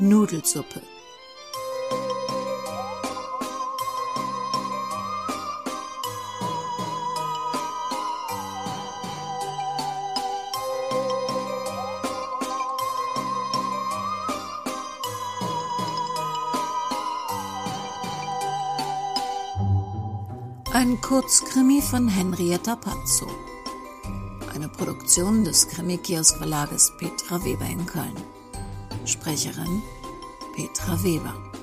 Nudelsuppe. Ein Kurzkrimi von Henrietta Pazzo. Eine Produktion des Krimi-Kiosk-Verlages Petra Weber in Köln. Sprecherin Petra Weber.